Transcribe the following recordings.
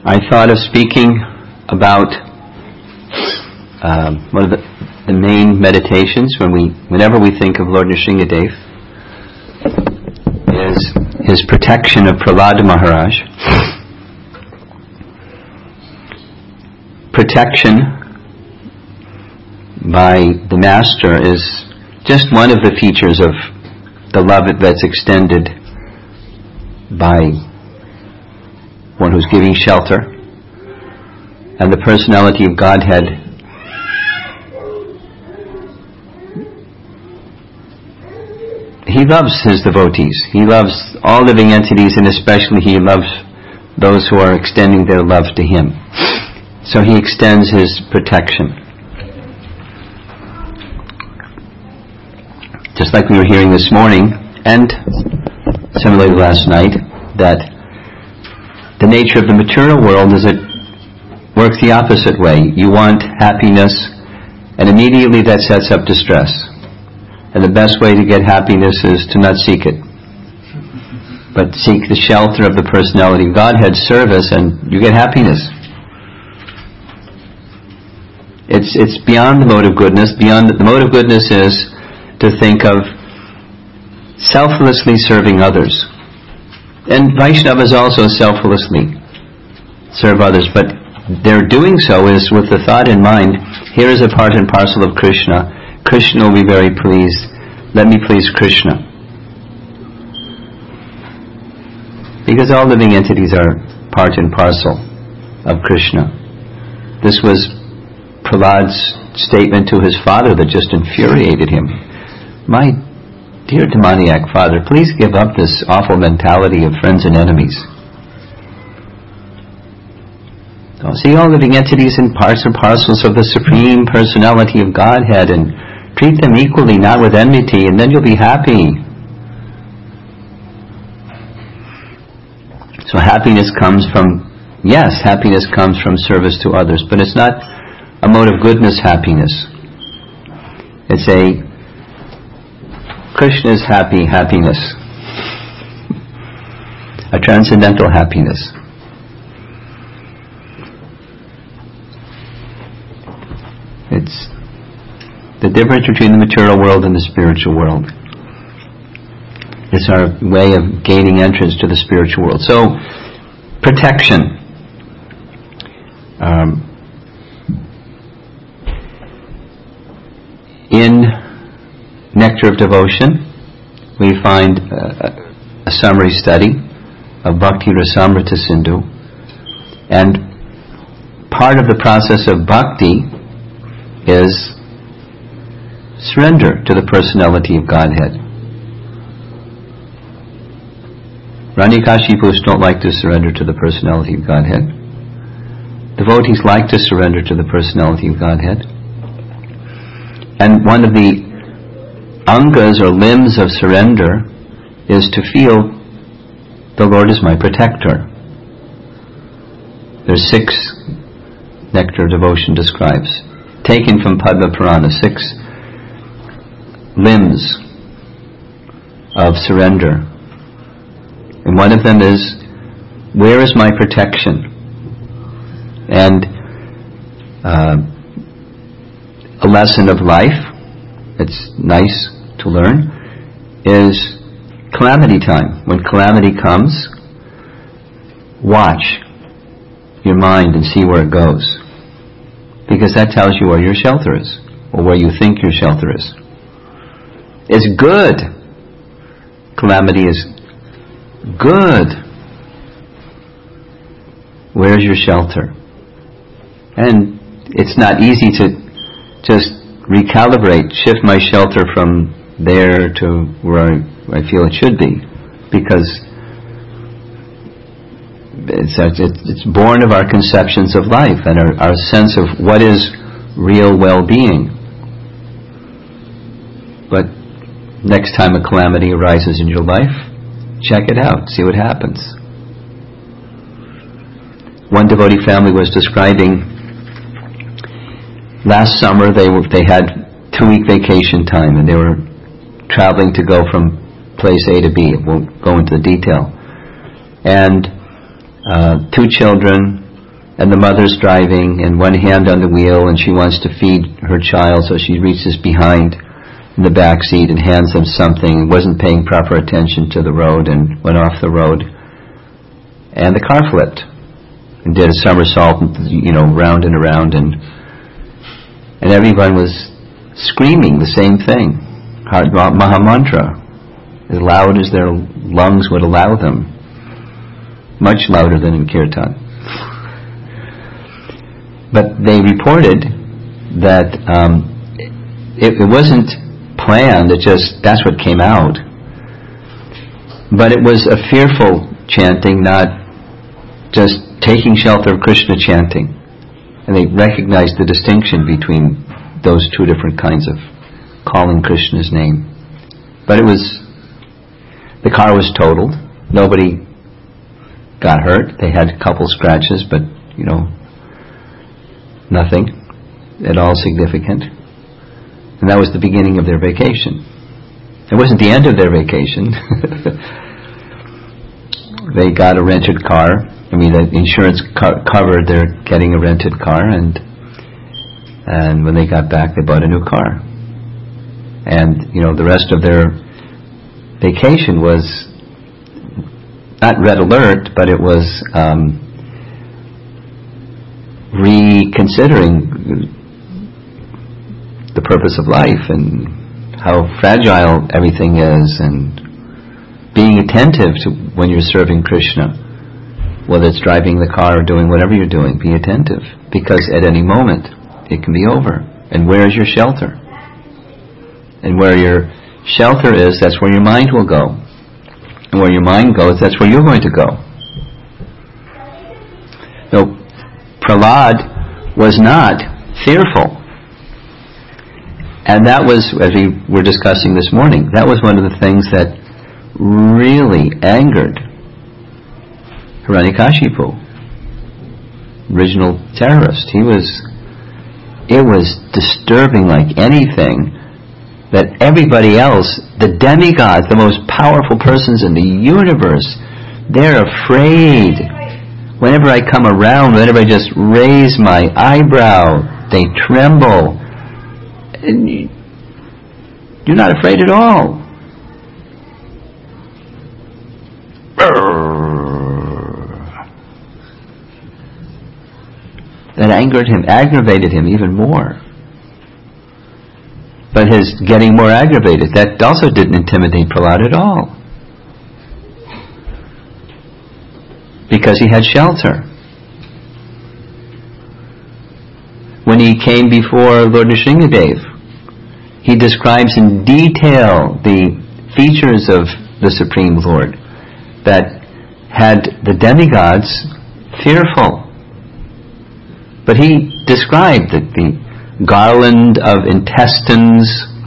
I thought of speaking about one of the main meditations whenever we think of Lord Nrsingadev is his protection of Prahlada Maharaj. Protection by the Master is just one of the features of the love that's extended by one who's giving shelter, and the personality of Godhead he loves his devotees. He loves all living entities, and especially he loves those who are extending their love to him. So he extends his protection. Just like we were hearing this morning, and similarly last night, that the nature of the material world is it works the opposite way. You want happiness, and immediately that sets up distress. And the best way to get happiness is to not seek it, but seek the shelter of the personality of Godhead service, and you get happiness. It's beyond the mode of goodness. Beyond the mode of goodness is to think of selflessly serving others. And Vaishnavas also selflessly serve others, but their doing so is with the thought in mind, here is a part and parcel of Krishna. Krishna will be very pleased. Let me please Krishna. Because all living entities are part and parcel of Krishna. This was Prahlad's statement to his father that just infuriated him. My dear demoniac father, please give up this awful mentality of friends and enemies. See all living entities in parts and parcels of the Supreme Personality of Godhead, and treat them equally, not with enmity, and then you'll be happy. So happiness comes from service to others, but it's not a mode of goodness happiness. It's a Krishna's happiness, a transcendental happiness. It's the difference between the material world and the spiritual world. It's our way of gaining entrance to the spiritual world. So, protection. In Nectar of Devotion, we find a summary study of Bhakti Rasamrita Sindhu, and part of the process of bhakti is surrender to the personality of Godhead. Ranyakashipus don't like to surrender to the personality of Godhead. Devotees like to surrender to the personality of Godhead. And one of the angas or limbs of surrender is to feel the Lord is my protector. There's 6 Nectar of Devotion describes, taken from Padma Purana, 6 limbs of surrender. And one of them is, where is my protection? And a lesson of life, it's nice to learn, is calamity time. When calamity comes, watch your mind and see where it goes. Because that tells you where your shelter is, or where you think your shelter is. It's good. Calamity is good. Where's your shelter? And it's not easy to just recalibrate, shift my shelter from there to where I feel it should be, because it's born of our conceptions of life and our sense of what is real well-being. But next time a calamity arises in your life, check it out, see what happens. One devotee family was describing last summer they had 2-week vacation time, and they were traveling to go from place A to B. I won't go into the detail. And 2 children, and the mother's driving, and one hand on the wheel, and she wants to feed her child, so she reaches behind in the back seat and hands them something, wasn't paying proper attention to the road and went off the road, and the car flipped and did a somersault, round and around, and everyone was screaming the same thing, Maha Mantra, as loud as their lungs would allow them, much louder than in Kirtan. But they reported that it wasn't planned, that's what came out. But it was a fearful chanting, not just taking shelter of Krishna chanting. And they recognized the distinction between those two different kinds of calling Krishna's name. But the car was totaled. Nobody got hurt. They had a couple scratches, but, nothing at all significant. And that was the beginning of their vacation. It wasn't the end of their vacation. They got a rented car. The insurance covered their getting a rented car, and when they got back, they bought a new car. And, the rest of their vacation was not red alert, but it was reconsidering the purpose of life and how fragile everything is, and being attentive to when you're serving Krishna, whether it's driving the car or doing whatever you're doing, be attentive, because at any moment it can be over. And where is your shelter? And where your shelter is, that's where your mind will go. And where your mind goes, that's where you're going to go. So Prahlad was not fearful. And that was, as we were discussing this morning, that was one of the things that really angered Hiranyakashipu, original terrorist. It was disturbing like anything that everybody else, the demigods, the most powerful persons in the universe, they're afraid. Whenever I come around, whenever I just raise my eyebrow, they tremble. And you're not afraid at all. That angered him, aggravated him even more. But his getting more aggravated, that also didn't intimidate Prahlad at all. Because he had shelter. When he came before Lord Nrsingadev, he describes in detail the features of the Supreme Lord that had the demigods fearful. But he described that the garland of intestines,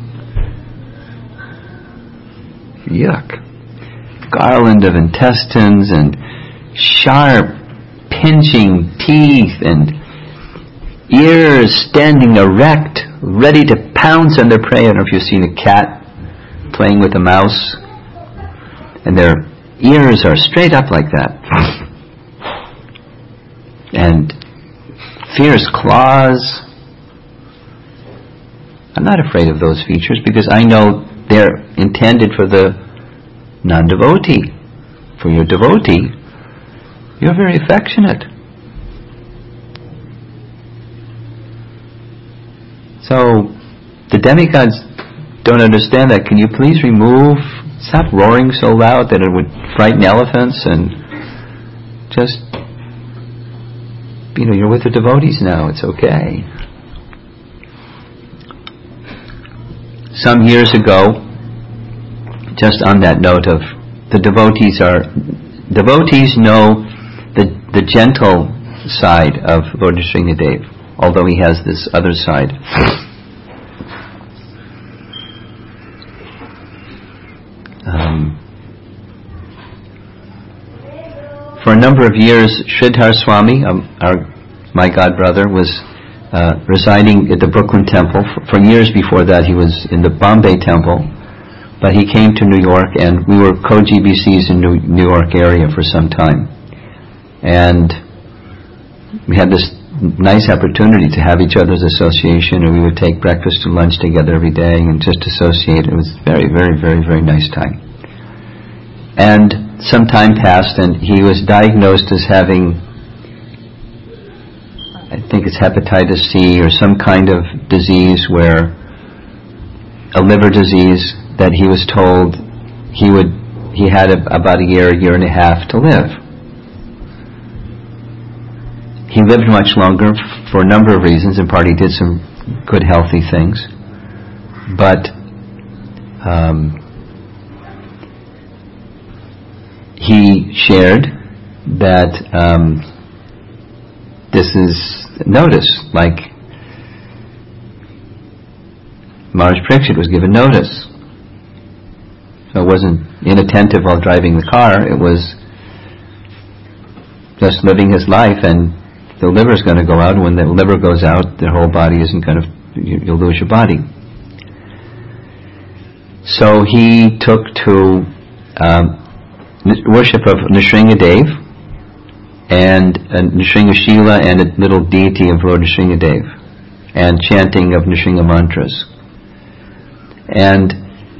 garland of intestines and sharp pinching teeth and ears standing erect, ready to pounce on their prey. I don't know if you've seen a cat playing with a mouse, and their ears are straight up like that. And fierce claws. I'm not afraid of those features because I know they're intended for the non-devotee. For your devotee, you're very affectionate. So, the demigods don't understand that. Can you please stop roaring so loud that it would frighten elephants, and just, you're with the devotees now, it's okay. Some years ago, just on that note of the devotees know the gentle side of Lord Nrsingadev, although he has this other side. For a number of years, Sridhar Swami, my godbrother, was residing at the Brooklyn Temple. For years before that, he was in the Bombay Temple, but he came to New York, and we were co-GBCs in New York area for some time. And we had this nice opportunity to have each other's association, and we would take breakfast and lunch together every day and just associate. It was very, very, very, very nice time. And some time passed, and he was diagnosed as having, I think it's hepatitis C or some kind of disease, where a liver disease that he was told he had about a year and a half to live. He lived much longer for a number of reasons. In part, he did some good, healthy things. But he shared that this is notice, like Maharaj Parikshit was given notice. So it wasn't inattentive while driving the car, it was just living his life, and the liver is going to go out, and when the liver goes out, the whole body isn't going to, you'll lose your body. So he took to worship of Nrsingadev and Nrsingasila and a little deity of Lord Nrsingadev, and chanting of Nrsinga mantras. And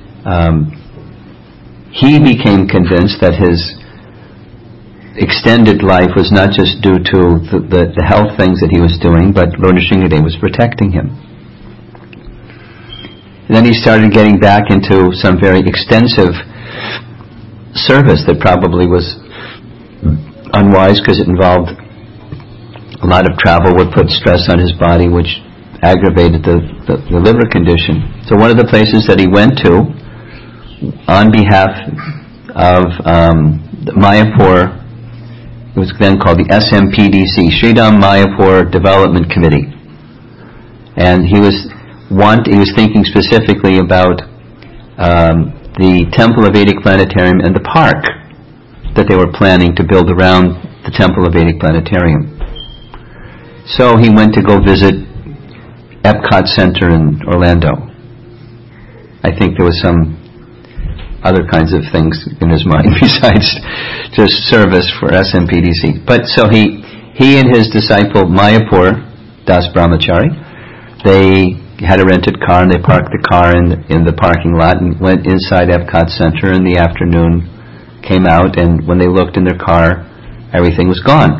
he became convinced that his extended life was not just due to the health things that he was doing, but Lord Nrsingadev was protecting him. And then he started getting back into some very extensive service that probably was unwise, because it involved a lot of travel, would put stress on his body, which aggravated the liver condition. So one of the places that he went to on behalf of Mayapur, it was then called the SMPDC, Sridham Mayapur Development Committee. And he was thinking specifically about the Temple of Vedic Planetarium and the park that they were planning to build around the Temple of Vedic Planetarium. So he went to go visit Epcot Center in Orlando. I think there was some other kinds of things in his mind besides just service for SMPDC. But so he and his disciple Mayapur Das Brahmachari, they had a rented car, and they parked the car in the parking lot and went inside Epcot Center in the afternoon, came out, and when they looked in their car, everything was gone.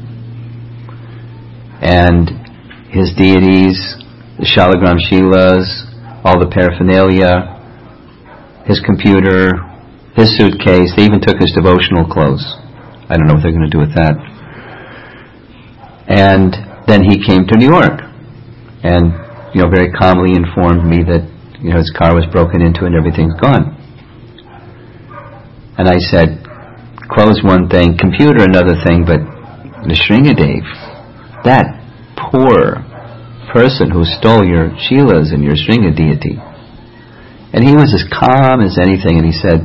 And his deities, the Shalagram Shilas, all the paraphernalia, his computer, his suitcase, they even took his devotional clothes. I don't know what they're going to do with that. And then he came to New York, and very calmly informed me that his car was broken into and everything's gone. And I said, clothes one thing, computer another thing, but Nrsingadev, that poor person who stole your Shilas and your Sringa deity. And he was as calm as anything, and he said,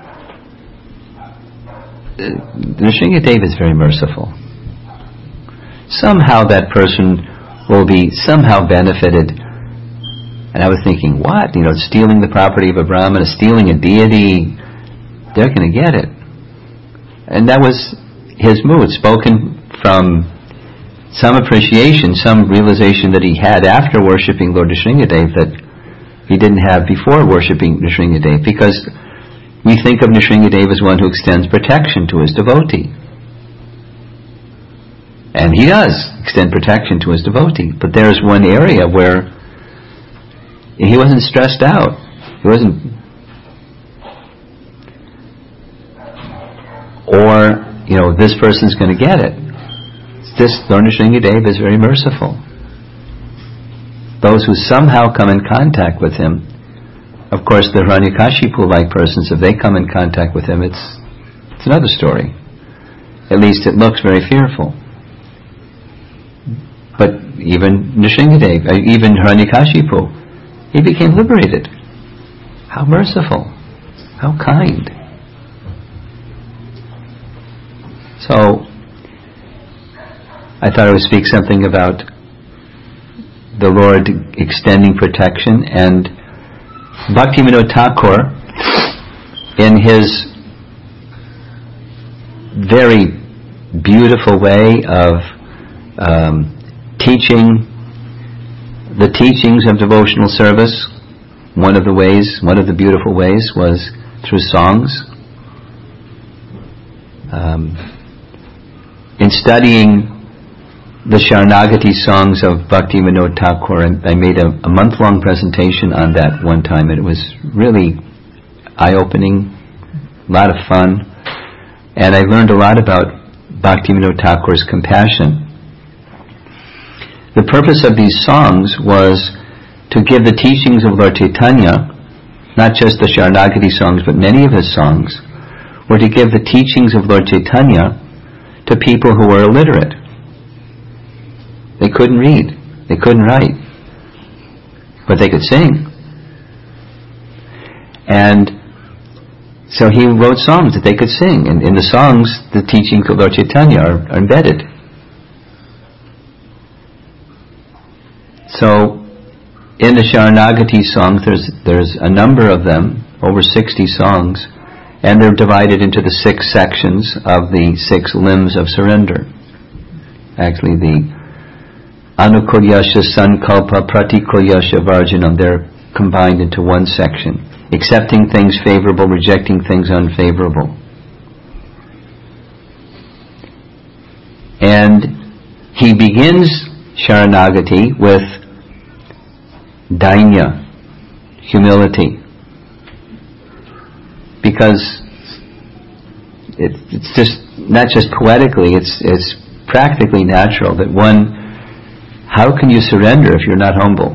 Nrsingadev is very merciful. Somehow that person will be somehow benefited. And I was thinking, what? Stealing the property of a Brahmana, stealing a deity, they're going to get it. And that was his mood, spoken from some appreciation, some realization that he had after worshipping Lord Nrsingadev that he didn't have before worshipping Nrsingadev, because we think of Nrsingadev as one who extends protection to his devotee. And he does extend protection to his devotee, but there's one area where he wasn't stressed out. He wasn't, or, this person's going to get it. This Lord Nrsingadev is very merciful. Those who somehow come in contact with him, of course the Hiranyakashipu-like persons, if they come in contact with him, it's another story. At least it looks very fearful. But even Nrsingadev, even Hiranyakashipu, he became liberated. How merciful, how kind. So, I thought I would speak something about the Lord extending protection, and Bhaktivinoda Thakur, in his very beautiful way of teaching the teachings of devotional service. One of the beautiful ways was through songs. In studying the Sharanagati songs of Bhaktivinoda Thakur, I made a month-long presentation on that one time, and it was really eye-opening, a lot of fun, and I learned a lot about Bhaktivinoda Thakur's compassion. The purpose of these songs was to give the teachings of Lord Chaitanya, not just the Sharanagati songs, but many of his songs, were to give the teachings of Lord Chaitanya to people who were illiterate. They couldn't read, they couldn't write, but they could sing. And so he wrote songs that they could sing, and in the songs, the teachings of Lord Chaitanya are embedded. So, in the Sharanagati songs, there's a number of them, over 60 songs, and they're divided into the 6 sections of the 6 limbs of surrender. Actually, the Anukulyasha, Sankalpa, Pratikulyasha, Varjanam, they're combined into one section. Accepting things favorable, rejecting things unfavorable. And he begins Sharanagati with Dainya, humility. Because it's just not just poetically, it's practically natural that one, how can you surrender if you're not humble?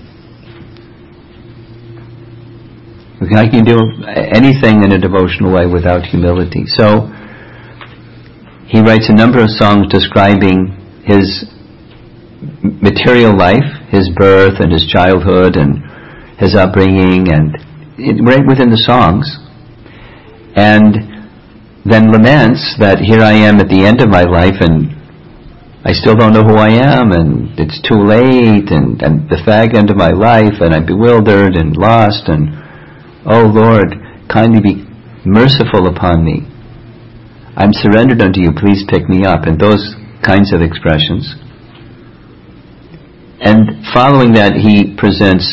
How can you do anything in a devotional way without humility? So he writes a number of songs describing his material life, his birth and his childhood and his upbringing, and right within the songs. And then laments that here I am at the end of my life and I still don't know who I am, and it's too late, and the fag end of my life, and I'm bewildered and lost, and oh Lord, kindly be merciful upon me. I'm surrendered unto you, please pick me up, and those kinds of expressions. And following that, he presents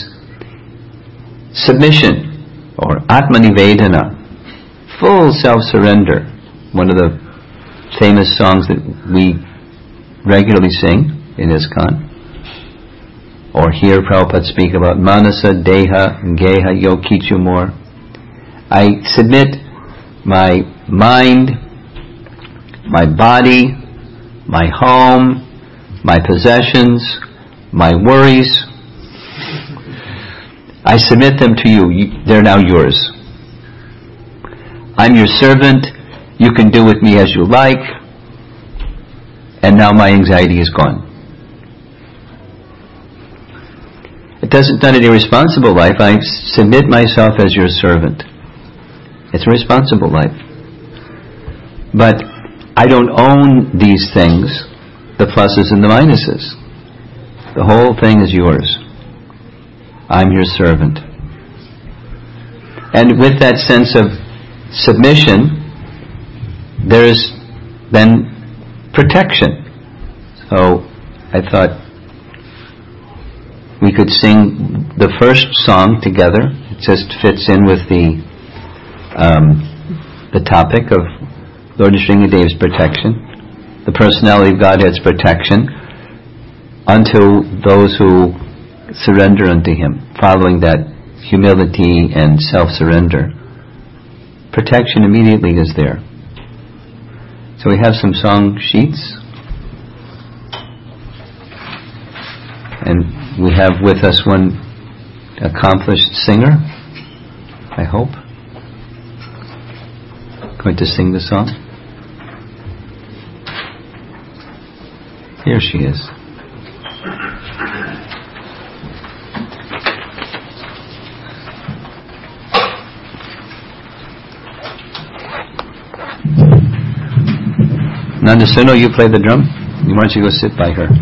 submission, or Atmanivedana, full self-surrender, one of the famous songs that we regularly sing in ISKCON, or hear Prabhupada speak about Manasa, Deha, Geha, Yokichu more. I submit my mind, my body, my home, my possessions, my worries. I submit them to you. They're now yours. I'm your servant. You can do with me as you like. And now my anxiety is gone. It's not an irresponsible life. I submit myself as your servant. It's a responsible life. But I don't own these things, the pluses and the minuses. The whole thing is yours. I'm your servant. And with that sense of submission, there is then protection. So I thought we could sing the first song together. It just fits in with the topic of Lord Nrsingadev's protection, the personality of Godhead's protection unto those who surrender unto Him, following that humility and self-surrender. Protection immediately is there. So we have some song sheets, and we have with us one accomplished singer, I hope, going to sing the song. Here she is. Nandasuno, you play the drum? Why don't you go sit by her?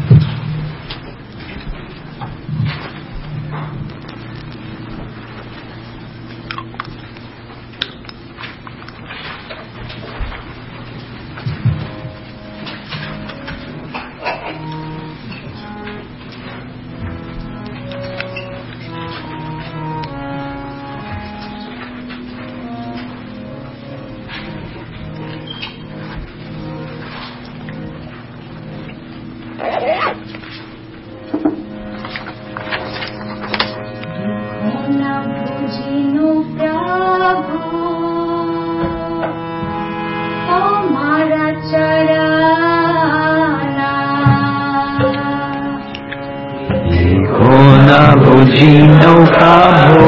Jino Prabhu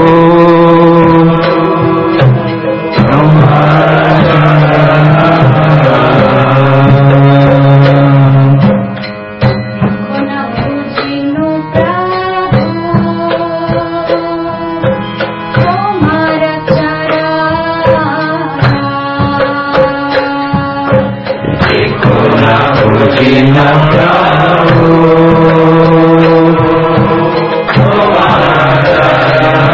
Jino Prabhu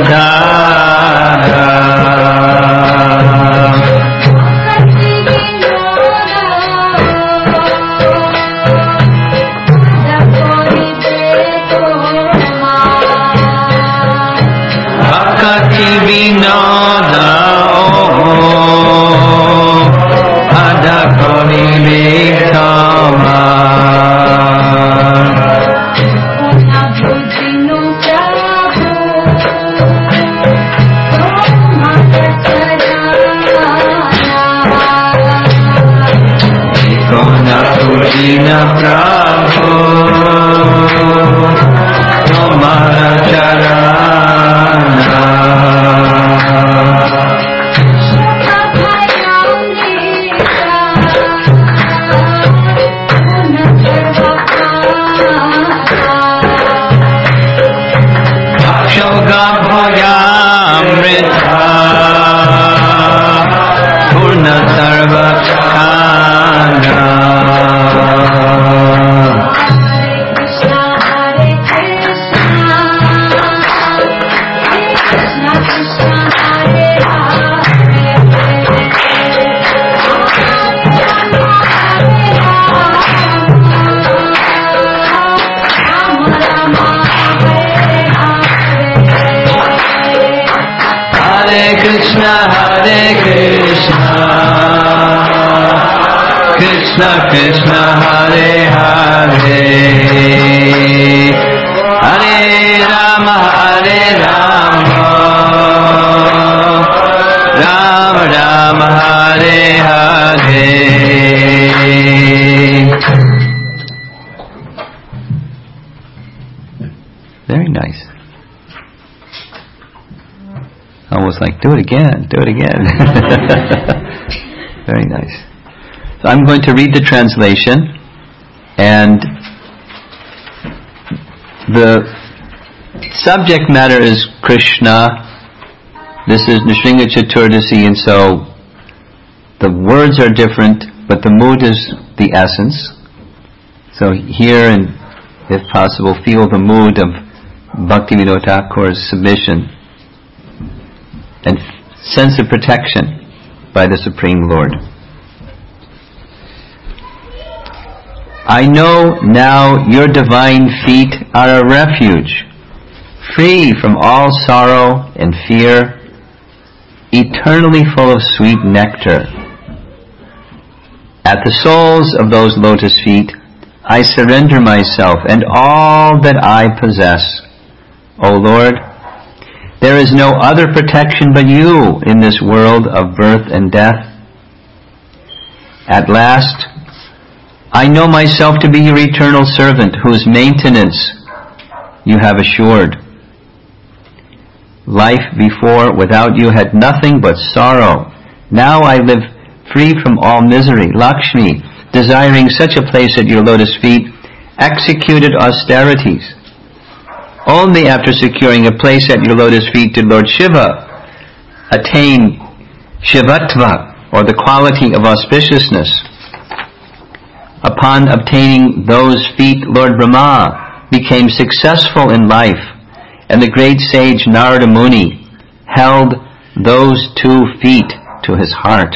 Krishna Krishna Hare Hare Hare Rama Hare Rama Rama Rama Hare Hare. Very nice. Almost like, do it again, do it again. Very nice. So I'm going to read the translation, and the subject matter is Krishna. This is Nrsimha Chaturdasi, and so the words are different, but the mood is the essence. So hear and, if possible, feel the mood of Bhaktivinoda Thakur's submission and sense of protection by the Supreme Lord. I know now your divine feet are a refuge, free from all sorrow and fear, eternally full of sweet nectar. At the soles of those lotus feet, I surrender myself and all that I possess. O Lord, there is no other protection but you in this world of birth and death. At last, I know myself to be your eternal servant, whose maintenance you have assured. Life before without you had nothing but sorrow. Now I live free from all misery. Lakshmi, desiring such a place at your lotus feet, executed austerities. Only after securing a place at your lotus feet did Lord Shiva attain Shivatva, or the quality of auspiciousness. Upon obtaining those feet, Lord Brahma became successful in life, and the great sage Narada Muni held those 2 feet to his heart.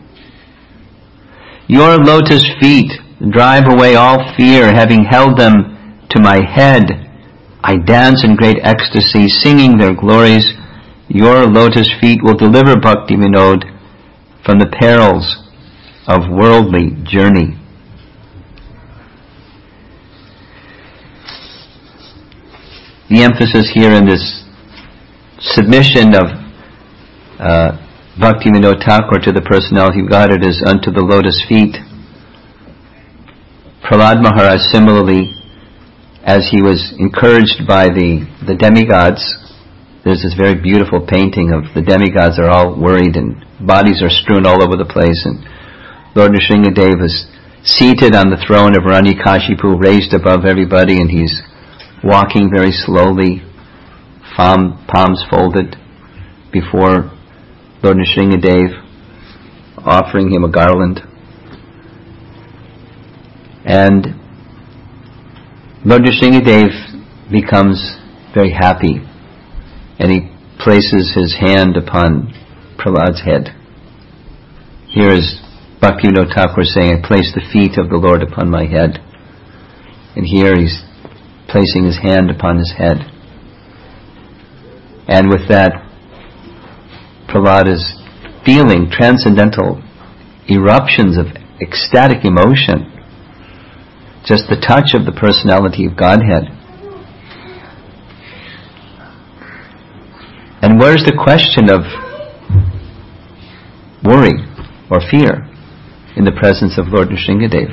Your lotus feet drive away all fear. Having held them to my head, I dance in great ecstasy, singing their glories. Your lotus feet will deliver Bhakti Vinod from the perils of worldly journey. The emphasis here in this submission of Bhakti Vinod Thakur to the personality of Godhead is unto the lotus feet. Prahlad Maharaj similarly, as he was encouraged by the demigods, there's this very beautiful painting of the demigods are all worried and bodies are strewn all over the place, and Lord Nrsimhadev is seated on the throne of Hiranyakashipu, raised above everybody, and he's walking very slowly, palms folded before Lord Nrsimhadev, offering him a garland. And Lord Nrsimhadev becomes very happy, and he places his hand upon Prahlad's head. Here is Bhaktivinoda Thakur saying, I place the feet of the Lord upon my head. And here he's placing his hand upon his head. And with that, Prahlad is feeling transcendental eruptions of ecstatic emotion. Just the touch of the personality of Godhead. And where's the question of worry or fear in the presence of Lord Nrsingadev?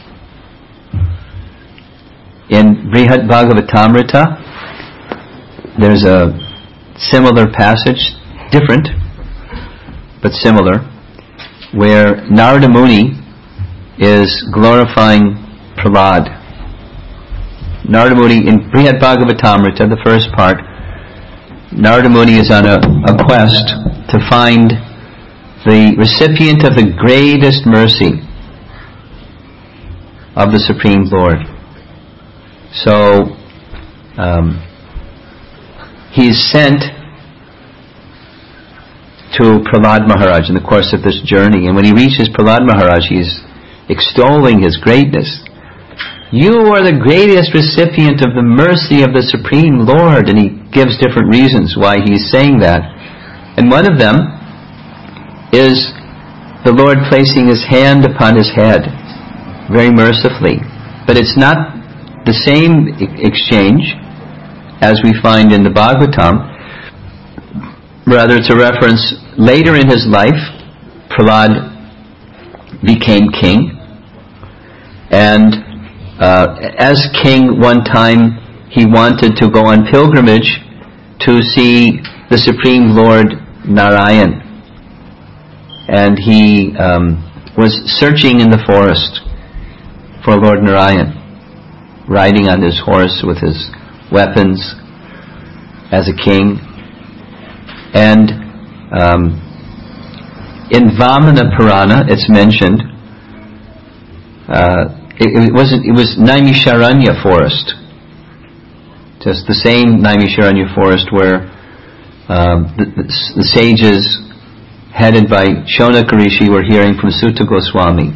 In Brihad Bhagavatamrita, there's a similar passage, different, but similar, where Narada Muni is glorifying Prahlad. Narada Muni, in Brihad Bhagavatamrita, the first part, Narada Muni is on a quest to find the recipient of the greatest mercy of the Supreme Lord. So, he's sent to Prahlad Maharaj in the course of this journey. And when he reaches Prahlad Maharaj, he's extolling his greatness. You are the greatest recipient of the mercy of the Supreme Lord. And he gives different reasons why he's saying that. And one of them is the Lord placing his hand upon his head very mercifully. But it's not the same exchange as we find in the Bhagavatam. Rather, it's a reference later in his life. Prahlad became king. And as king, one time he wanted to go on pilgrimage to see the Supreme Lord Narayan. And he was searching in the forest for Lord Narayan, riding on his horse with his weapons as a king. And in Vamana Purana, it's mentioned, it was Naimisharanya forest. Just the same Naimisharanya forest where the sages headed by Shonaka Rishi were hearing from Sutta Goswami,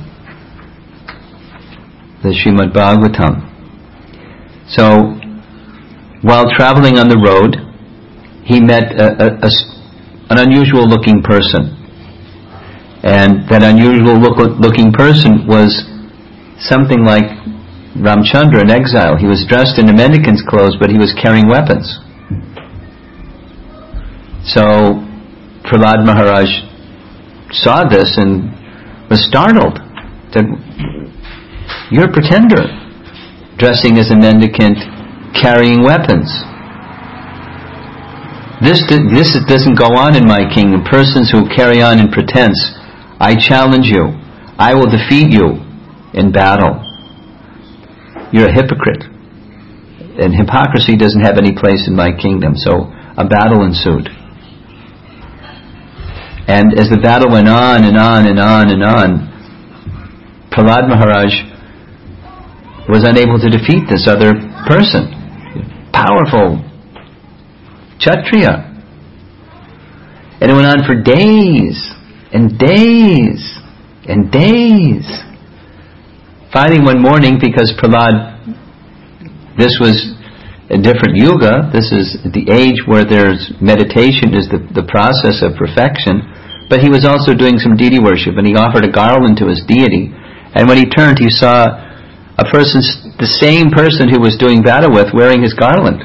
the Srimad Bhagavatam. So, while traveling on the road, he met an unusual looking person. And that unusual looking person was something like Ramchandra in exile. He was dressed in a mendicant's clothes, but he was carrying weapons. So Prahlad Maharaj saw this and was startled. Said, "You're a pretender, dressing as a mendicant, carrying weapons. This doesn't go on in my kingdom. Persons who carry on in pretense, I challenge you. I will defeat you in battle. You're a hypocrite. And hypocrisy doesn't have any place in my kingdom." So a battle ensued. And as the battle went on and on and on and on, Prahlad Maharaj was unable to defeat this other person. Powerful Kshatriya. And it went on for days and days and days. Finally one morning, because Prahlad, this was a different yuga, this is the age where there's meditation is the process of perfection, but he was also doing some deity worship, and he offered a garland to his deity, and when he turned he saw a person, the same person who was doing battle with, wearing his garland.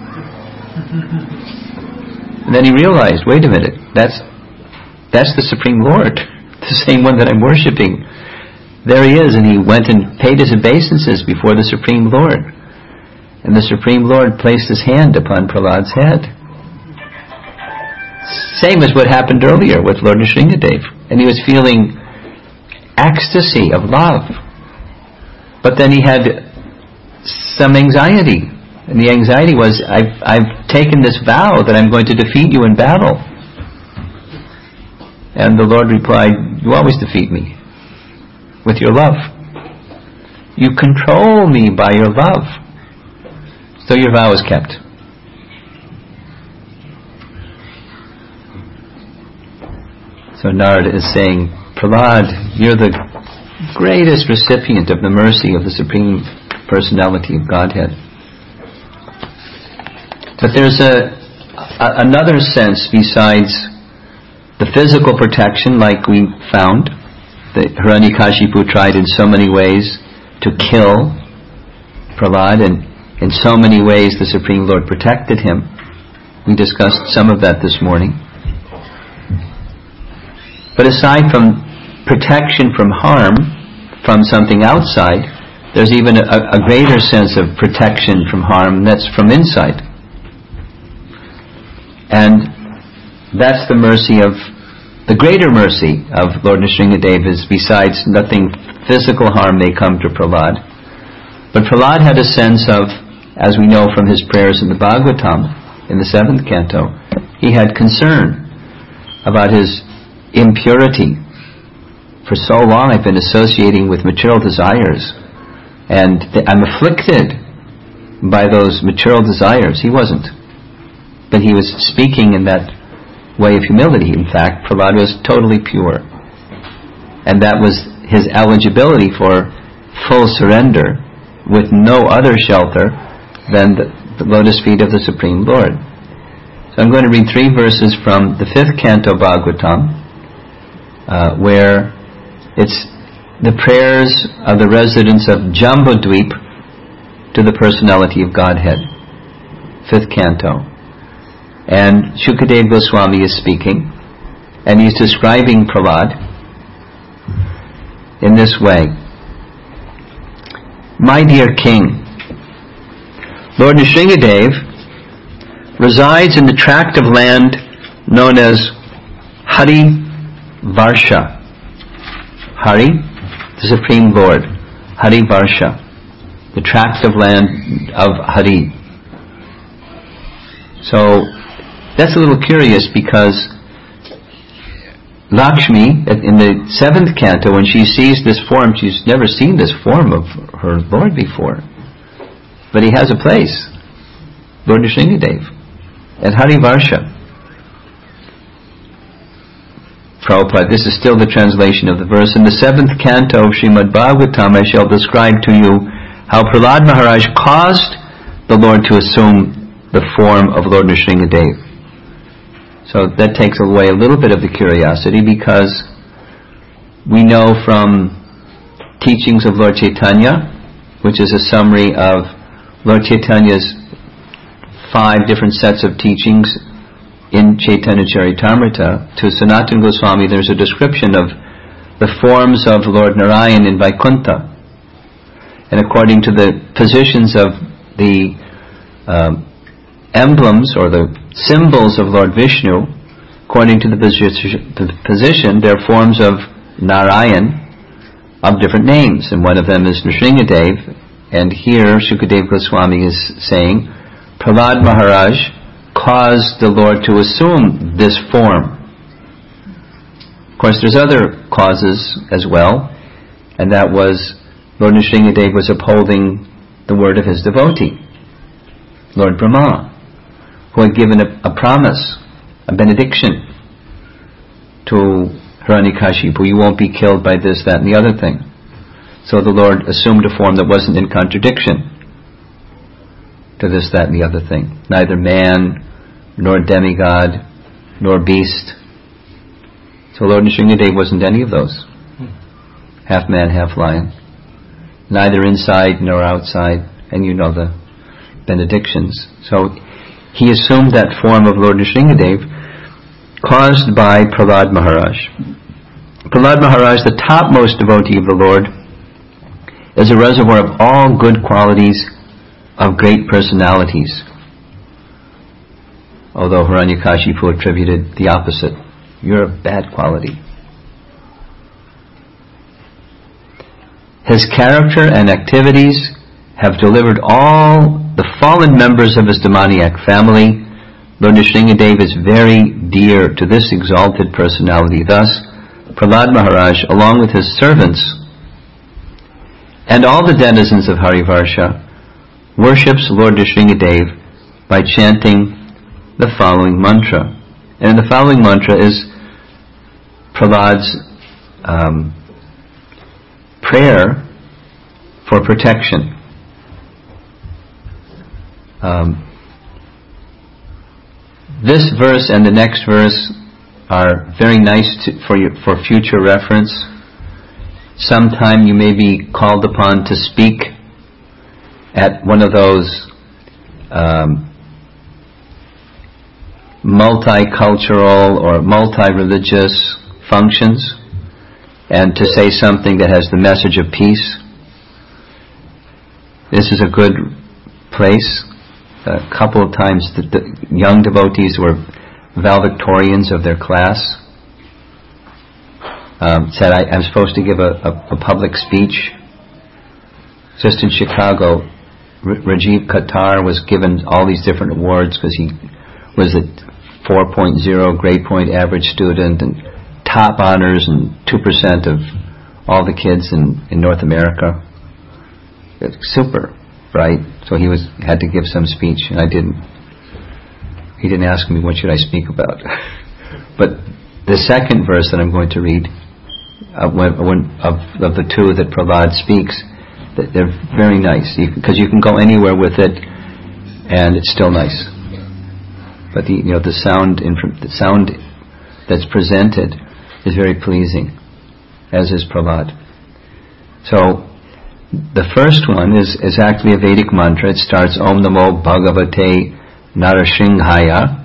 And then he realized, wait a minute, that's the Supreme Lord, the same one that I'm worshipping. There he is, and he went and paid his obeisances before the Supreme Lord. And the Supreme Lord placed his hand upon Prahlad's head. Same as what happened earlier with Lord Nrsingadev. And he was feeling ecstasy of love. But then he had some anxiety. And the anxiety was, I've taken this vow that I'm going to defeat you in battle. And the Lord replied, you always defeat me with your love. You control me by your love. So your vow is kept. So Narada is saying, Prahlad, you're the greatest recipient of the mercy of the Supreme Personality of Godhead. But there's another sense besides the physical protection, like we found that Hiranyakashipu tried in so many ways to kill Prahlad, and in so many ways the Supreme Lord protected him. We discussed some of that this morning. But aside from protection from harm from something outside, there's even a greater sense of protection from harm that's from inside. And that's the mercy of, the greater mercy of Lord Nrsingadev is, besides nothing physical harm may come to Prahlad. But Prahlad had a sense of, as we know from his prayers in the Bhagavatam, in the 7th canto, he had concern about his impurity. For so long I've been associating with material desires, and I'm afflicted by those material desires. He wasn't. But he was speaking in that way of humility. In fact, Prahlad was totally pure. And that was his eligibility for full surrender with no other shelter than the lotus feet of the Supreme Lord. So I'm going to read 3 verses from the 5th canto Bhagavatam, where it's the prayers of the residents of Jambudvip to the Personality of Godhead. 5th canto. And Shukadev Goswami is speaking, and he's describing Prahlad in this way. My dear king, Lord Nrsingadev resides in the tract of land known as Hari Varsha. Hari, the Supreme Lord. Hari Varsha, the tract of land of Hari. So that's a little curious, because Lakshmi, in the 7th canto, when she sees this form, she's never seen this form of her Lord before. But he has a place, Lord Nrsingadev, at Hari Varsha. Prabhupada, this is still the translation of the verse. In the 7th canto of Srimad Bhagavatam, I shall describe to you how Prahlad Maharaj caused the Lord to assume the form of Lord Nrsingadev. So that takes away a little bit of the curiosity, because we know from teachings of Lord Chaitanya, which is a summary of Lord Chaitanya's 5 different sets of teachings in Chaitanya Charitamrita, to Sanatana Goswami, there's a description of the forms of Lord Narayan in Vaikuntha. And according to the positions of the emblems or the symbols of Lord Vishnu, according to the position, they're forms of Narayan of different names, and one of them is Nrsingadev. And here Shukadev Goswami is saying Prahlad Maharaj caused the Lord to assume this form. Of course, there's other causes as well, and that was Lord Nrsingadev was upholding the word of his devotee, Lord Brahma, who had given a promise, a benediction to Hiranyakashipu, you won't be killed by this, that, and the other thing. So the Lord assumed a form that wasn't in contradiction to this, that, and the other thing. Neither man, nor demigod, nor beast. So Lord Nrsingadev wasn't any of those. Half man, half lion. Neither inside nor outside. And you know the benedictions. So he assumed that form of Lord Nrsingadev, caused by Prahlad Maharaj. Prahlad Maharaj, the topmost devotee of the Lord, is a reservoir of all good qualities of great personalities. Although Hiranyakashipu attributed the opposite. You're a bad quality. His character and activities have delivered all the fallen members of his demoniac family. Lord Nrsingadev is very dear to this exalted personality. Thus, Prahlad Maharaj, along with his servants and all the denizens of Hari Varsha, worships Lord Nrsingadev by chanting the following mantra. And the following mantra is Prahlad's prayer for protection. This verse and the next verse are very nice for future reference. Sometime you may be called upon to speak at one of those multicultural or multi-religious functions, and to say something that has the message of peace. This is a good place. A couple of times the young devotees were valedictorians of their class. Said I'm supposed to give a public speech. Just in Chicago, Rajiv Khattar was given all these different awards because he was a 4.0 grade point average student and top honors and 2% of all the kids in North America. Super, right? So he had to give some speech, and I didn't. He didn't ask me what should I speak about. But the second verse that I'm going to read, of the two that Prahlad speaks, they're very nice, because you can go anywhere with it, and it's still nice. But the sound that's presented is very pleasing, as is Prahlad. So the first one is actually a Vedic mantra. It starts Om Namo Bhagavate Narashinghaya.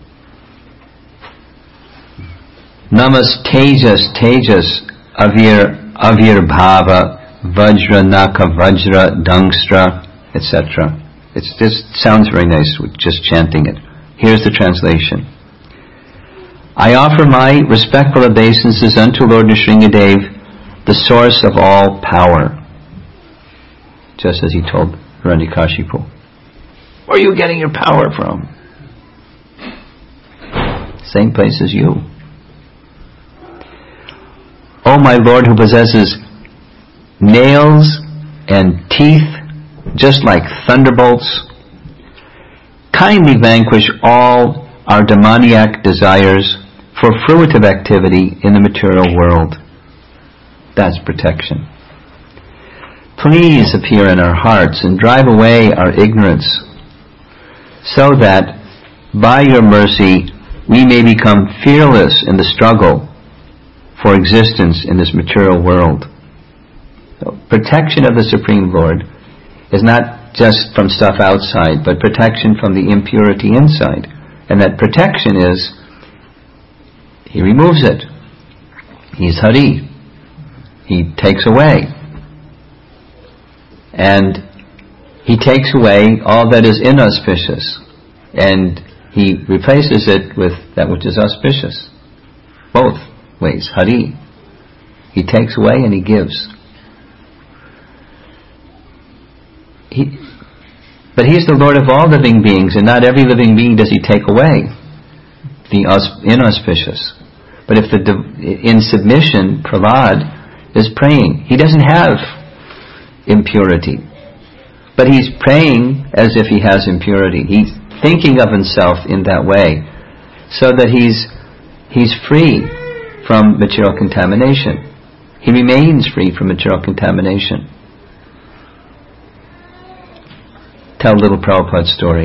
Namas Tejas Avir Bhava Vajra Naka Vajra Dangstra, etc. This sounds very nice with just chanting it. Here's the translation. I offer my respectful obeisances unto Lord Nrsingadev, the source of all power. Just as he told Hiranyakashipu. Where are you getting your power from? Same place as you. O my Lord, who possesses nails and teeth just like thunderbolts, kindly vanquish all our demoniac desires for fruitive activity in the material world. That's protection. Please appear in our hearts and drive away our ignorance, so that by your mercy we may become fearless in the struggle for existence in this material world. So, protection of the Supreme Lord is not just from stuff outside, but protection from the impurity inside. And that protection is, He removes it. He's Hari. He takes away. And He takes away all that is inauspicious, and He replaces it with that which is auspicious. Both ways. Hari. He takes away and He gives. But He's the Lord of all living beings, and not every living being does He take away the inauspicious. But if in submission, Prahlad is praying. He doesn't have impurity, but he's praying as if he has impurity. He's thinking of himself in that way, so that he's free from material contamination. He remains free from material contamination. Tell a little Prabhupada story.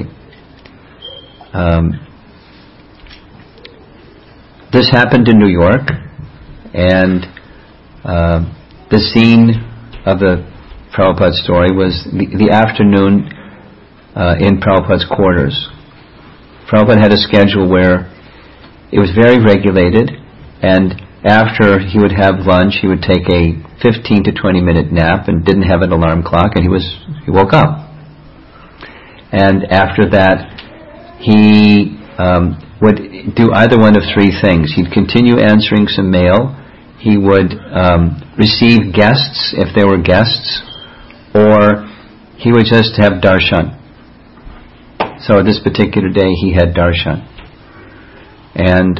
This happened in New York, and the scene of the Prabhupada story was the afternoon in Prabhupada's quarters. Prabhupada had a schedule where it was very regulated, and after he would have lunch, he would take a 15 to 20 minute nap and didn't have an alarm clock, and he woke up. And after that, he would do either one of three things. He'd continue answering some mail, he would receive guests if there were guests, or he would just have darshan. So this particular day he had darshan. And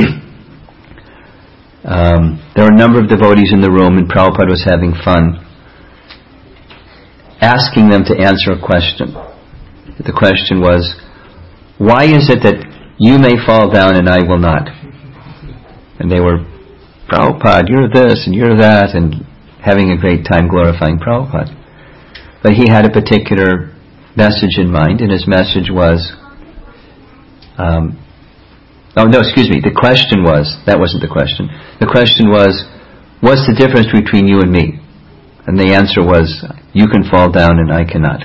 there were a number of devotees in the room, and Prabhupada was having fun asking them to answer a question. The question was, why is it that you may fall down and I will not? And they were Prabhupada, you're this and you're that, and having a great time glorifying Prabhupada. But he had a particular message in mind, and his message was, the question was, that wasn't the question. The question was, what's the difference between you and me? And the answer was, you can fall down and I cannot.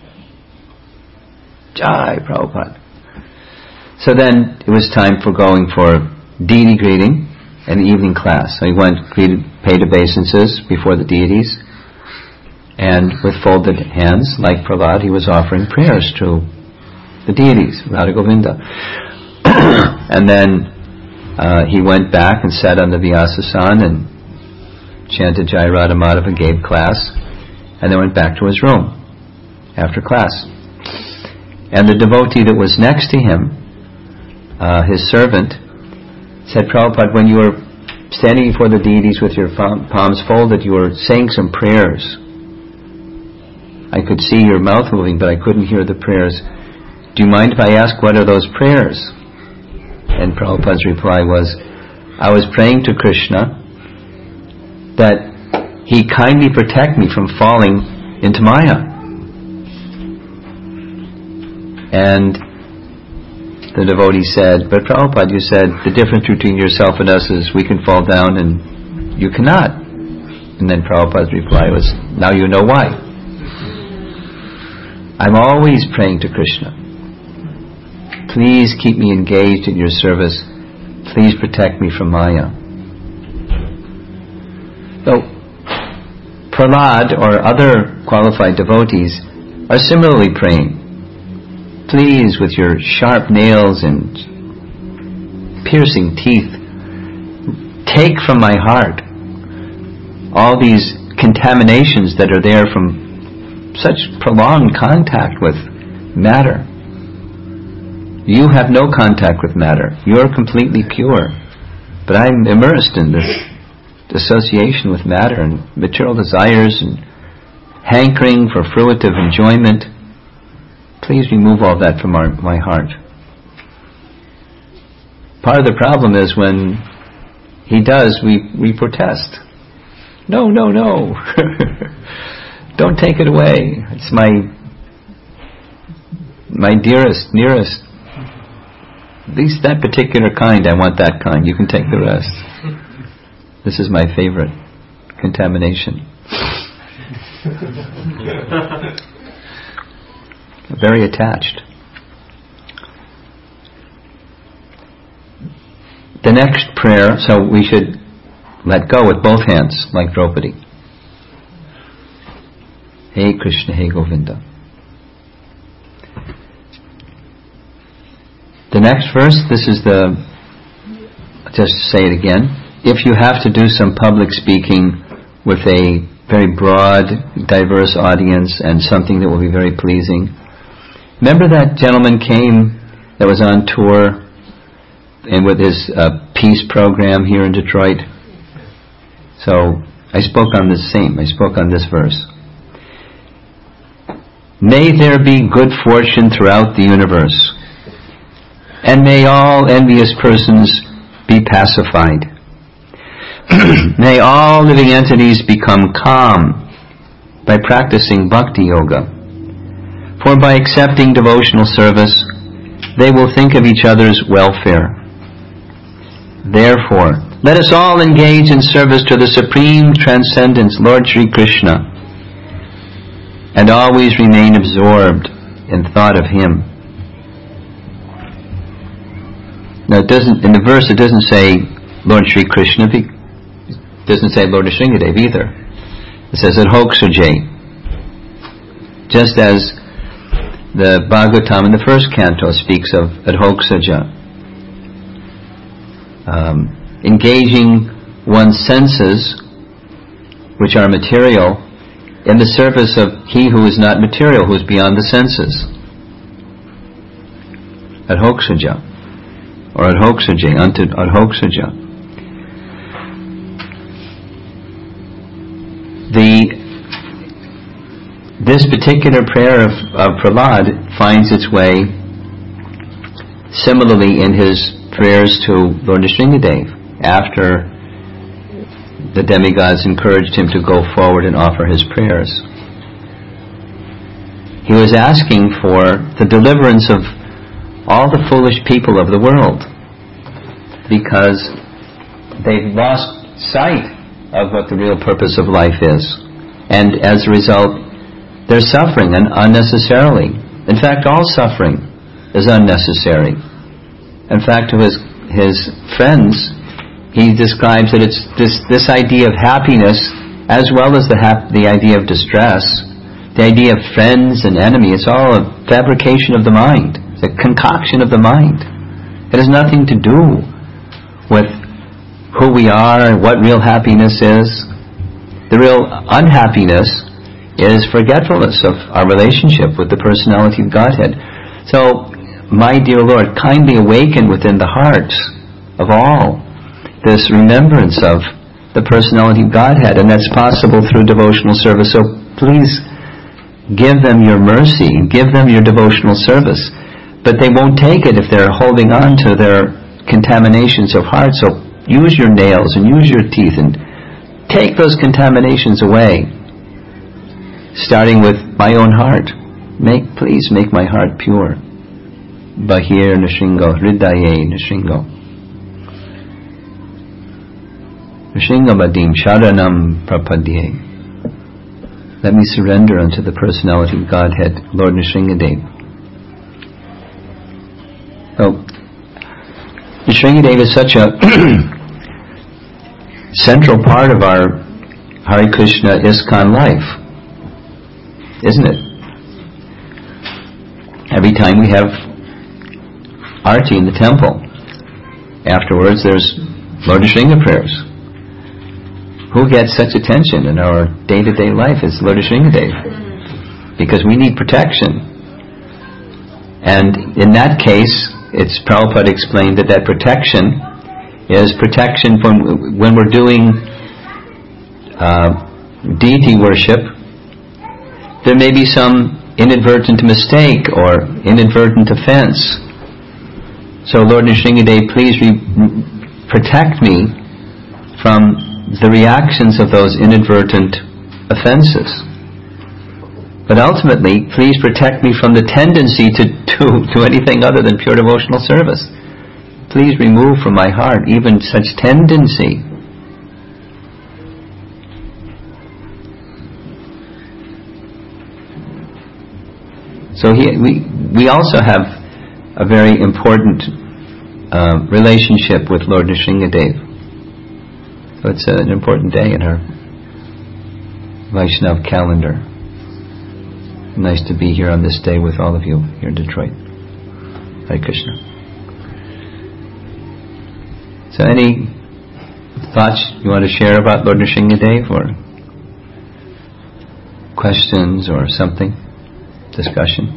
Jai Prabhupada. So then it was time for going for deity greeting and evening class. So he went, paid obeisances before the deities, and with folded hands, like Prahlad, he was offering prayers to the deities, Radha Govinda. And then he went back and sat on the Vyasasan and chanted Jai Radha Madhava, gave class, and then went back to his room after class. And the devotee that was next to him, his servant, said, Prabhupada, when you were standing before the deities with your palms folded, you were saying some prayers. I could see your mouth moving, but I couldn't hear the prayers. Do you mind if I ask, what are those prayers? And Prabhupada's reply was, I was praying to Krishna that he kindly protect me from falling into Maya. And the devotee said, but Prabhupada, you said the difference between yourself and us is we can fall down and you cannot. And then Prabhupada's reply was, now you know why. I'm always praying to Krishna. Please keep me engaged in your service. Please protect me from Maya. So, Prahlad or other qualified devotees are similarly praying. Please, with your sharp nails and piercing teeth, take from my heart all these contaminations that are there from such prolonged contact with matter. You have no contact with matter. You are completely pure. But I'm immersed in this association with matter and material desires and hankering for fruitive enjoyment. Please remove all that from my heart. Part of the problem is when he does, we protest. No. Don't take it away. It's my dearest, nearest. At least that particular kind, I want that kind. You can take the rest. This is my favorite contamination. Very attached. The next prayer, so we should let go with both hands, like Draupadi. Hey Krishna, Hey Govinda. The next verse, this is just say it again. If you have to do some public speaking with a very broad, diverse audience and something that will be very pleasing. Remember that gentleman came that was on tour and with his peace program here in Detroit? So I spoke on this verse. May there be good fortune throughout the universe, and may all envious persons be pacified. May all living entities become calm by practicing bhakti yoga. For by accepting devotional service, they will think of each other's welfare. Therefore, let us all engage in service to the Supreme Transcendence, Lord Sri Krishna, and always remain absorbed in thought of Him. Now, in the verse it doesn't say Lord Sri Krishna. It doesn't say Lord Nrsingadev either. It says Adhoksajay. Just as the Bhagavatam in the first canto speaks of Adhoksaja. Engaging one's senses, which are material, in the service of He who is not material, who is beyond the senses. Adhoksaja. Or Adhoksajay, unto Adhoksaja. This particular prayer of Prahlad finds its way similarly in his prayers to Lord Nrsingadev after the demigods encouraged him to go forward and offer his prayers. He was asking for the deliverance of all the foolish people of the world, because they've lost sight of what the real purpose of life is. And as a result, they're suffering unnecessarily. In fact, all suffering is unnecessary. In fact, to his friends, he describes that it's this idea of happiness, as well as the idea of distress, the idea of friends and enemy, it's all a fabrication of the mind, it's a concoction of the mind. It has nothing to do with who we are, what real happiness is. The real unhappiness is forgetfulness of our relationship with the personality of Godhead. So, my dear Lord, kindly awaken within the hearts of all this remembrance of the personality of Godhead, and that's possible through devotional service. So please give them your mercy, give them your devotional service. But they won't take it if they're holding on to their contaminations of heart. So use your nails and use your teeth and take those contaminations away, starting with my own heart. Please make my heart pure. Bahir Nishingo, Hridaye Nishingo. Nishingo Badim, Sharanam Prapadye. Let me surrender unto the personality of Godhead, Lord Nisringadev. So, Nisringadev is such a central part of our Hare Krishna ISKCON life, isn't it? Every time we have Arti in the temple, afterwards there's Lord Nrsinga prayers. Who gets such attention in our day-to-day life is Lord Nrsingadev, because we need protection. And in that case, it's Prabhupada explained that protection is protection from when we're doing deity worship. There may be some inadvertent mistake or inadvertent offense. So Lord Nrsingadev, please protect me from the reactions of those inadvertent offenses. But ultimately, please protect me from the tendency to do anything other than pure devotional service. Please remove from my heart even such tendency. So we also have a very important relationship with Lord Nrsingadev. So it's an important day in our Vaishnav calendar. Nice to be here on this day with all of you here in Detroit. Hare Krishna. So any thoughts you want to share about Lord Nrsingadev, or questions or something? Discussion?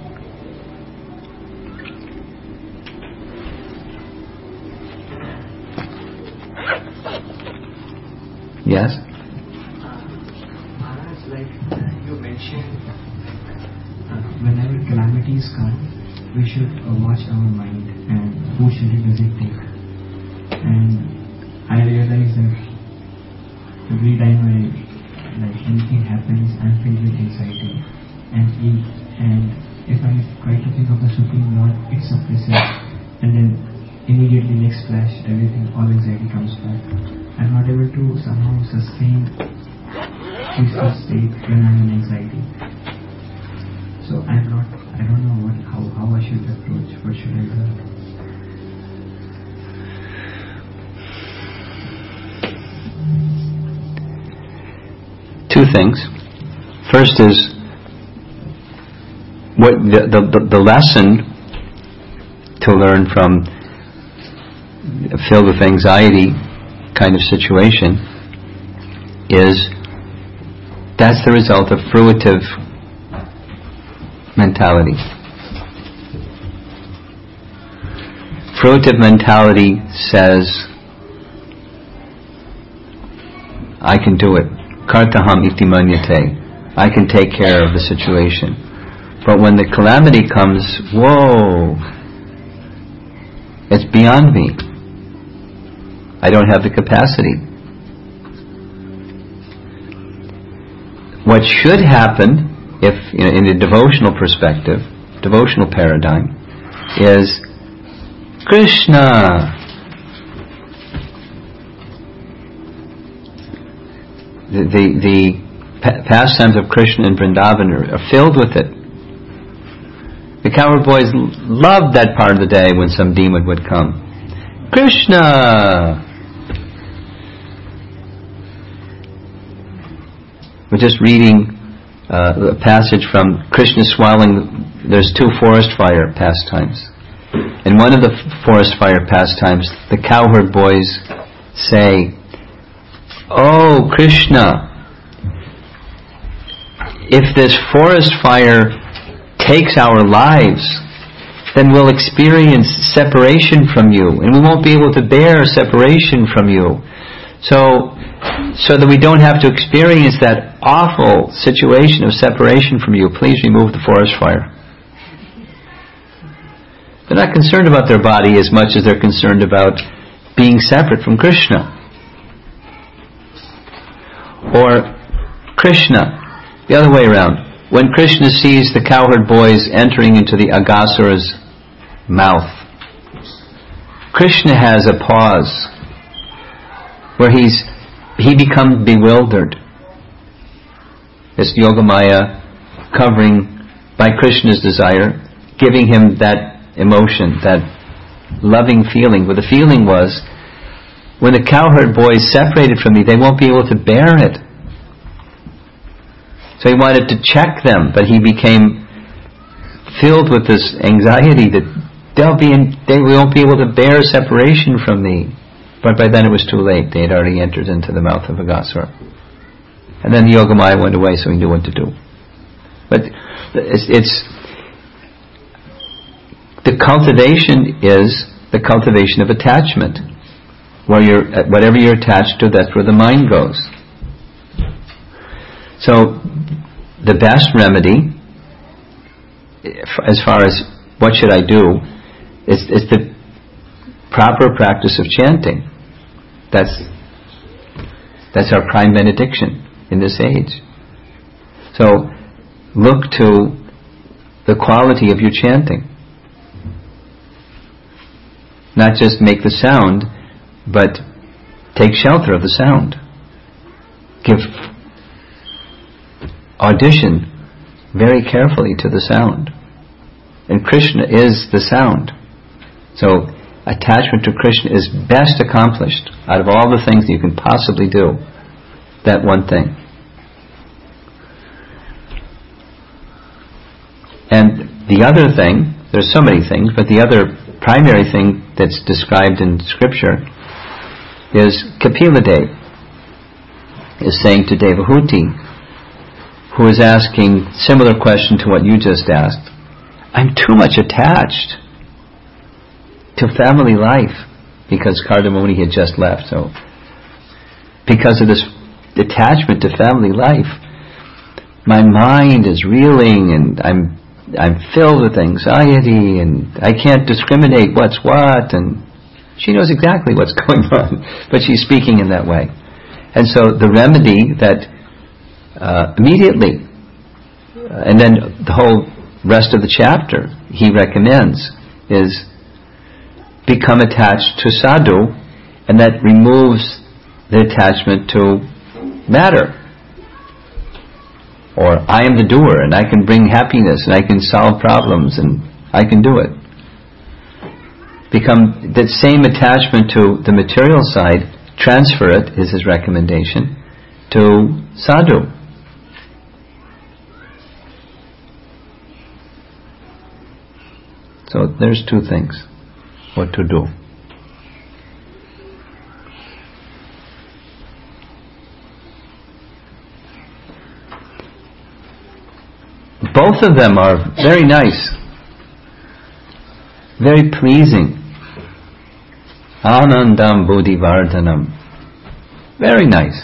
Yes? Maharaj, like you mentioned, whenever calamities come, we should watch our mind and who should it take. And I realize that every time anything happens, I'm filled with anxiety. And if I try to think of the Supreme Lord, it suppresses, and then immediately next flash, all anxiety comes back. I'm not able to somehow sustain peaceful state when I'm in anxiety. So I don't know how I should approach. What should I do? Two things. First is what the lesson to learn from filled with anxiety kind of situation is that's the result of fruitive mentality. Fruitive mentality says, I can do it. Kartaham iti manyate. I can take care of the situation. But when the calamity comes, whoa, it's beyond me. I don't have the capacity. what should happen, if in a devotional perspective, devotional paradigm, is Krishna. The pastimes of Krishna in Vrindavan are filled with it. The cowherd boys loved that part of the day when some demon would come. Krishna! We're just reading a passage from Krishna swallowing. There's 2 forest fire pastimes. In one of the forest fire pastimes, the cowherd boys say, "Oh, Krishna, if this forest fire takes our lives, then we'll experience separation from you, and we won't be able to bear separation from you. So that we don't have to experience that awful situation of separation from you, please remove the forest fire." They're not concerned about their body as much as they're concerned about being separate from Krishna. Or Krishna, the other way around. When Krishna sees the cowherd boys entering into the Aghasura's mouth, Krishna has a pause where he becomes bewildered. It's Yogamaya covering by Krishna's desire, giving him that emotion, that loving feeling. Where the feeling was, when the cowherd boys separated from me, they won't be able to bear it. So he wanted to check them, but he became filled with this anxiety that they won't be able to bear separation from me. But by then it was too late. They had already entered into the mouth of Aghasura. And then the Yogamaya went away, so he knew what to do. But it's the cultivation is the cultivation of attachment. Whatever you're attached to, that's where the mind goes. So the best remedy, as far as what should I do, is the proper practice of chanting. That's our prime benediction in this age. So look to the quality of your chanting. Not just make the sound, but take shelter of the sound. Give audition very carefully to the sound. And Krishna is the sound. So attachment to Krishna is best accomplished out of all the things that you can possibly do. That one thing. And the other thing, there's so many things, but the other primary thing that's described in Scripture is Kapila Dev is saying to Devahuti, who is asking similar question to what you just asked, I'm too much attached to family life, because Kardamoni had just left. So because of this attachment to family life, my mind is reeling and I'm filled with anxiety and I can't discriminate what's what, and she knows exactly what's going on, but she's speaking in that way. And so the remedy that immediately, and then the whole rest of the chapter he recommends, is become attached to sadhu, and that removes the attachment to matter. Or I am the doer and I can bring happiness and I can solve problems and I can do it. Become that same attachment to the material side, transfer it, is his recommendation, to sadhu. So there's two things, what to do. Both of them are very nice, very pleasing. Anandam Bodhivardhanam. Very nice.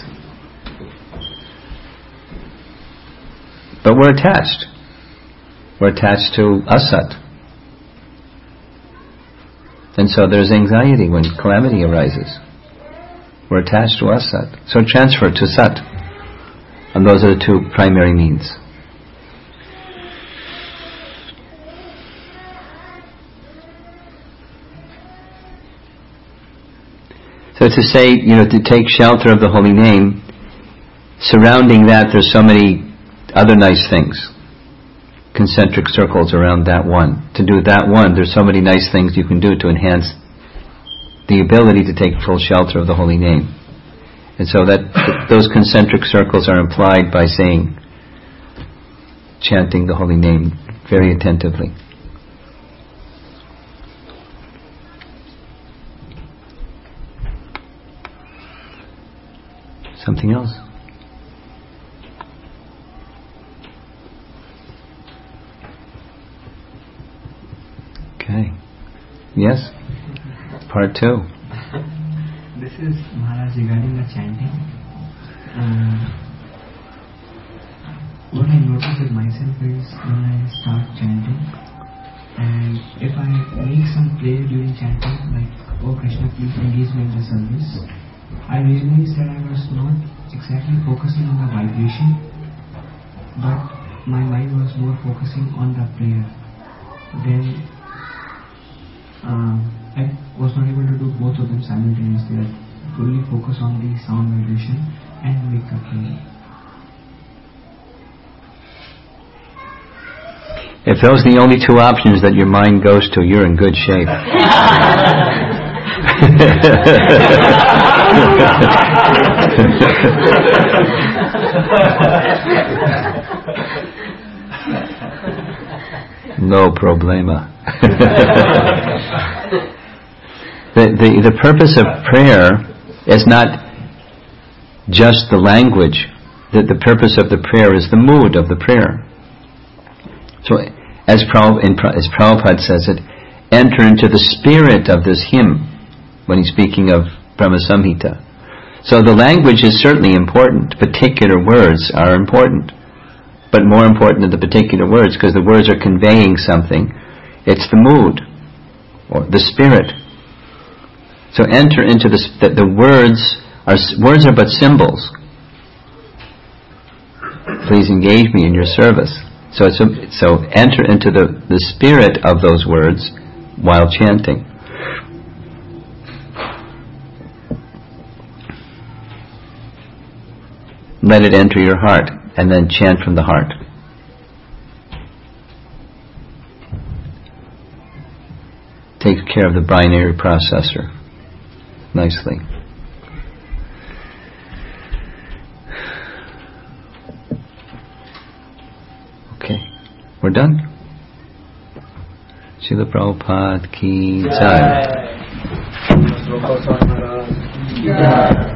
But we're attached. We're attached to asat. And so there's anxiety when calamity arises. We're attached to asat. So transfer to sat. And those are the two primary means. So to say, to take shelter of the holy name, surrounding that there's so many other nice things. Concentric circles around that one. To do that one, there's so many nice things you can do to enhance the ability to take full shelter of the holy name. And so that those concentric circles are implied by chanting the holy name very attentively. Something else? Okay. Yes? Part 2. This is Maharaj regarding the chanting. What I notice with myself is when I start chanting, and if I make some prayer during chanting, like, "Oh Krishna, please engage me in the service," I realized that I was not exactly focusing on the vibration, but my mind was more focusing on the prayer. Then I was not able to do both of them simultaneously. I fully focus on the sound vibration and make a prayer. If those are the only two options that your mind goes to, you're in good shape. No problema. The purpose of prayer is not just the language. The purpose of the prayer is the mood of the prayer. So, as Prabhupada says it, enter into the spirit of this hymn when he's speaking of Brahma Samhita. So the language is certainly important. Particular words are important. But more important than the particular words, because the words are conveying something, it's the mood, or the spirit. So enter into the words are but symbols. Please engage me in your service. So enter into the spirit of those words while chanting. Let it enter your heart, and then chant from the heart. Take care of the binary processor nicely. Okay, we're done. Srila Prabhupada ki jai.